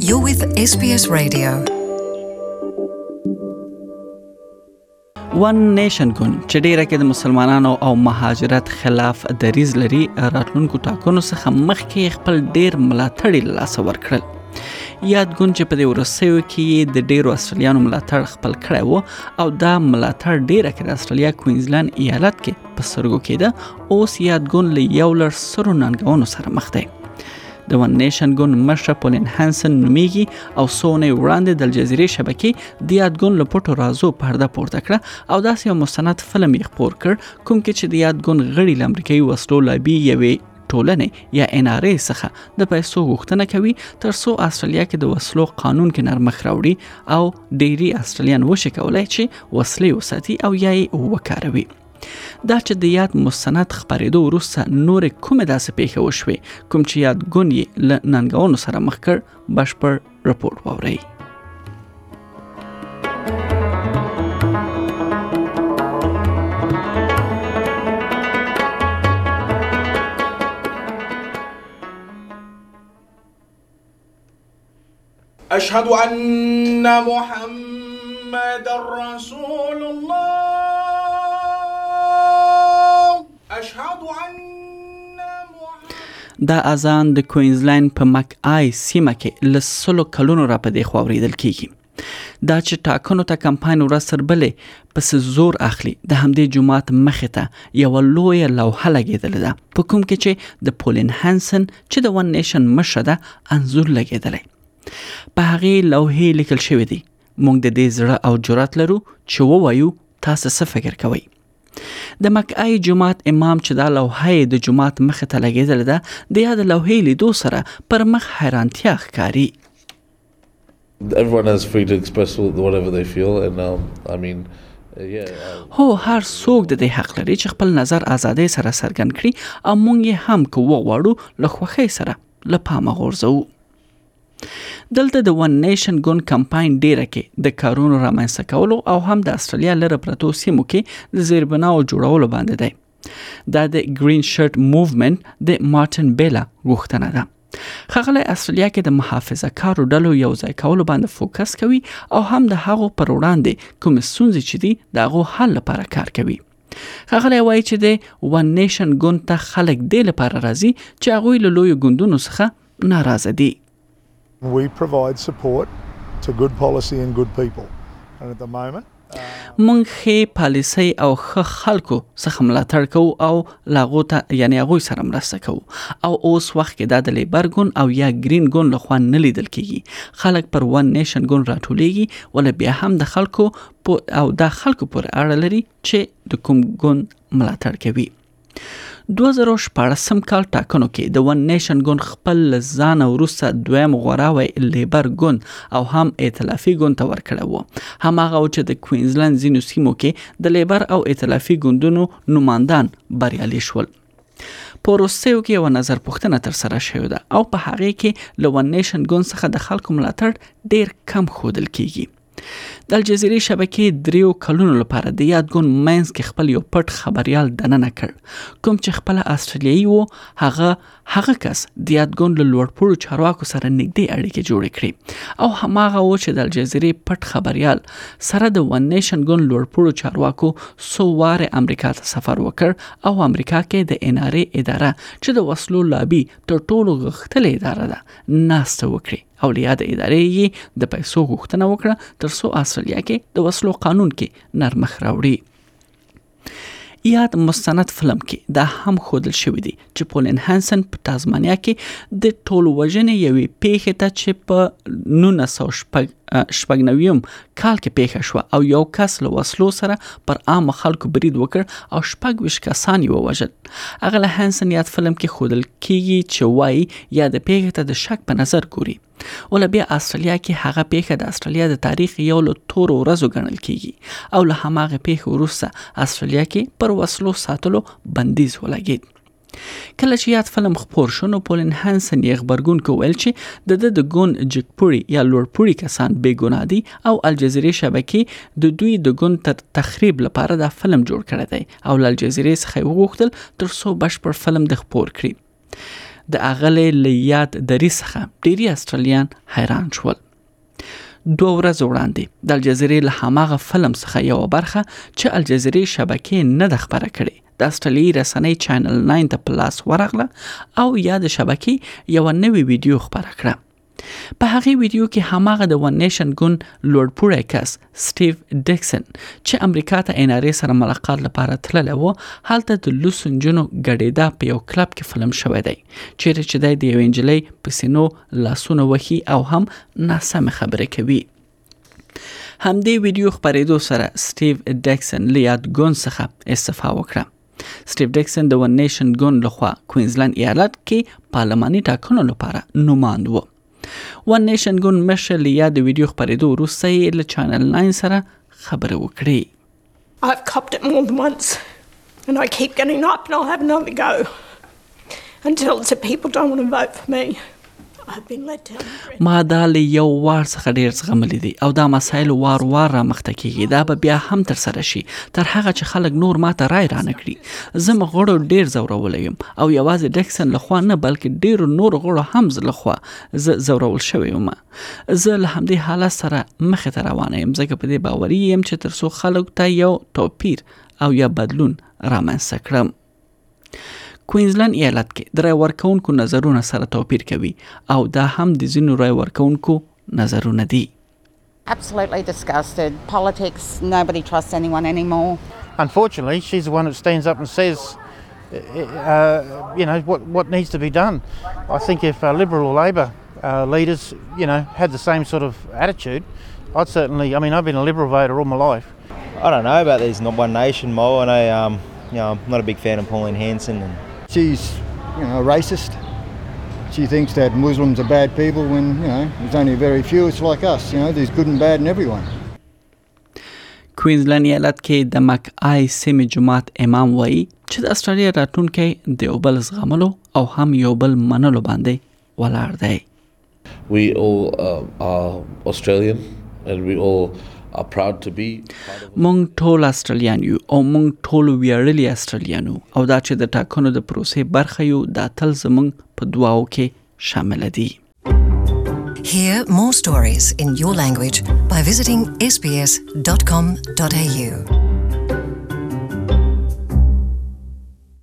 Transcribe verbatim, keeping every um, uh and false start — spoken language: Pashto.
You're with S B S Radio. ون نیشن ګوند چې ډیره کې د مسلمانانو او مهاجرت خلاف دریځ لري راتلونکو ټاکنو څخه مخکې خپل ډیر ملاتړي له لاسه ورکړل. یاد ګوند چې په دې وروستیو کې د ډیرو استرالیانو ملاتړ خپل کړی و او دا ملاتړ ډیره کې د استرالیا کوینزلند ایالت کې په سترګو کې ده. اوس یاد ګوند له یو لړ سرو ننګونو سره مخ دی. د ون نیشن ګوند مشر پولین هانسن نومیږي او څو اونۍ وړاندې د الجزیرې شبکې د یاد ګوند له پټو رازو پرده پورته کړه او داسې یو مستند فلم یې خپور کړ کوم کې چې د یاد ګوند غړي له امریکایي وسلو لابي یوې ټولنې یا ان ار ای څخه د پیسو غوښتنه کوي تر څو استرالیا کې د وسلو قانون کې نرمښت راوړي او ډیری استرالیان وشي کولای چې وسلې وساتي او یا یې وکاروي. دا چې د یاد مستند خبرېدو وروسته نور کومه داسې پیښه وشوه کوم چې یاد ګوند یې له ننګونو سره مخ کړ بشپړ رپورټ واورئ. أشهد أن محمد رسول الله أشهد أن دا اذان د کوینزلند په مک آی سیمه کې لسلو کلونو را په دې خوا اوریدل کیږي. دا چې ټاکنو ته کمپاین ورسره بلې پس زور اخلي د همدې جماعت مخې ته یو لوی لوحه لګیدل ده په کوم کې چې د پولین هانسن چې د ون نیشن مشر ده انځور لګیدلی. په هغې لوحې لیکل شوی دی موږ د دې زړه او جرأت لرو چې ووایو تاسو څه فکر کوئ. د مکای جماعت امام چې دا لوحه د جماعت مخ ته لګیدل ده د یاد لوحې لیدو سره پر مخ حیرانتیا ښکاري. Everyone has free to express whatever they feel and um, I mean uh, yeah uh, هو هر څوک د دې حق لري چې خپل نظر آزادۍ سره څرګند کړي او موږ یې هم که وغواړو له خوښۍ سره له پامه غورځوو. دلته د ون نیشن ګوند کمپاین ډیره کې د کارونو رامنځته کولو او هم د استرالیا لره پرتو سیمو کې د زیربناو جوړولو باندې دی. دا د گرین شرټ موومنت د مارټن بیلا غوښتنه ده. ښاغلی استرالیا کې د محافظه کارو ډلو یو ځای کولو باندې فوکس کوي او هم د هغو پر وړاندې کوم ستونزې چې دي د هغو حل لپاره کار کوي. ښاغلی وایي چې د ون نیشن ګوند ته خلک دې لپاره راځي چې هغوی له لویو ګوندونو څخه ناراضه دي. We provide support to good policy and good people. And at the moment, مونږ ښې پالیسۍ او ښه خلکو څخه ملاتړ کوو او لاغو ته یعنی هغوی سره مرسته کوو او اوس وخت کې دا د لیبر ګوند او یا گرین ګوند لخوا نه لیدل کیږي. خلک پر ون نیشن ګوند راټولیږي ول بیا هم د خلکو او د خلکو پر اړه لري چې د کوم ګوند ملاتړ کوي. دوه زره شپاړسم کال ټاکنو کې د ون نیشن ګوند خپل ځان وروسته دویم غوراوی لیبر ګوند او هم ائتلافي ګوند ته ورکړی و. هماغه و چې د کوینزلند ځینو سیمو کې د لیبر او ائتلافي ګوندونو نمایندان بریالي شول. په وروستیو کې یو نظر پوښتنه ترسره شوې ده او په هغې کې له ون نیشن ګوند څخه د خلکو ملاتړ ډیر کم ښودل کیږي. د الجزیرې شبکې دریو کلونو لپاره د یاد ګوند مینس کې خپل یو پټ خبریال دننه کړ کوم چې خپل استرالیایي و هغه هغه کس د یاد ګوند له لوړپوړو چارواکو سره نږدې اړیکې جوړې کړې او هماغه و چې د الجزیرې پټ خبریال سره د ون نیشن ګوند لوړپوړو چارواکو څو وارې امریکا ته سفر وکړ او امریکا کې د ان ار ای اداره چې د وسلو لابي تر ټولو غښتلې اداره ده ناسته وکړي او له یاد ادارې یې د پیسو غوښتنه وکړه تر څو استرالیا کې د وسلو قانون کې نرمښت راوړي. یاد مستند فلم کې دا هم ښودل شوی دی چې پولین هانسن په تازمانیا کې د ټولوژنې یوې پیښې ته چې په نولس سوه شپږ نوي کال کې پیښه شوه او یو کس له وسلو سره پر عام خلکو برید وکړ او شپږ ویشت کسان یې ووژل. هغه له هانسن یاد فلم کې ښودل کیږي چې وایي یا د پیښې ته د شک په نظر ګوري ول بیا استرالیا کې هغه پیښه د استرالیا د تاریخ یو له تورو ورځو ګڼل کیږي او له هماغه پیښې وروسته استرالیا کې پر وسلو ساتلو بندیز ولګید. کله چې یاد فلم خپور شو نو پولین هانسن یې خبرګونکو ویل چې د د د ګوند جګپوړي یا لوړپوړي کسان بې ګناه دي او الجزیرې شبکې د دوی د ګوند تر تخریب لپاره دا فلم جوړ کړی دی او له الجزیرې څخه یې وغوښتل تر څو بشپړ فلم د خپور کړي. د اغلې لیات دری څخه ډیری استرالیان حیران شول. دوه ورځې وړاندې د الجزیرې له هماغه فلم څخه یو برخه چې الجزیرې شبکې نه د خبره کړي د استرالیایي رسنۍ چینل ناین ته په لاس ورغله او یا د شبکې یو نوې ویډیو خبره کړه. په هغې ویډیو کې هماغه د ون نیشن ګوند لوړپوړی کس سټیو ډیکسن چې امریکا ته ان آر ای سره ملاقات لپاره تللی و هلته د لوسو نجونو ګډېدا په یو کلب کې فلم شوی دی چیرې چې دی د یوې نجلۍ په سینو لاسونه وهي او هم ناسمې خبرې کوي. همدې ویډیو خپرېدو سره سټیو ډیکسن له یادګون څخه استعفا وکړه. سټیو ډیکسن د ون نیشن ګوند لخوا کوینزلند ایالت کې پارلماني ټاکنو لپاره نوماند و. ون نیشن ګوند مشر لیا د ویډیو خپرېدو وروسته یې له چینل ناین سره خبرې وکړې. I've copped it more than once and I keep getting up and I'll have another go until the people don't want to vote for me. I've been let down. ما دا له یو وار څخه ډیر زغملی دي او دا مسایل وار وار را مخته کیږي. دا به بیا هم تر سره شي تر هغه چې خلک نور ماته رای رانه کړي. زه مغړو ډیر زورولی یم او یوازې ډیکسن لخوا نه بلکې ډیرو نور غړو هم زه لخوا زه زورول شوی یم. زه له همدې حالت سره مخې ته روانه یم ځکه په دې باوري یم چې تر څو خلکو ته یو توپیر او یا بدلون رامنځته کړم. کوینزلند ایالت کې د رای ورکونکو نظرونه سره توپیر کوي او دا هم د ځینو رای ورکونکو نظرونه دي. Absolutely disgusted. Politics, nobody trusts anyone anymore. Unfortunately, she's the one that stands up and says, uh, you know, what what needs to be done. I think if uh, Liberal or Labor uh, leaders, you know, had the same sort of attitude, I'd certainly, I mean, I've been a Liberal voter all my life. I don't know about these not One Nation mob. I know, um, you know, I'm not a big fan of Pauline Hanson. And she's, you know, a racist. She thinks that Muslims are bad people when, you know, there's only very few. It's like us, you know, there's good and bad in everyone. کوینزلند ایالت کې د مک آی سیمې جماعت امام وایي چې د استرالیا راتلونکی د یو بل زغملو او هم یو بل منلو باندې ولاړ دی. We all uh, are Australian and we all are proud to be. مونږ ټول استرالیان یو او مونږ ټول ویاړلي استرالیان یو او دا چې د ټاکنو د پروسې برخه یو دا تل زمونږ په دعاو کې شامل دي. Hear more stories in your language by visiting s b s dot com dot a u.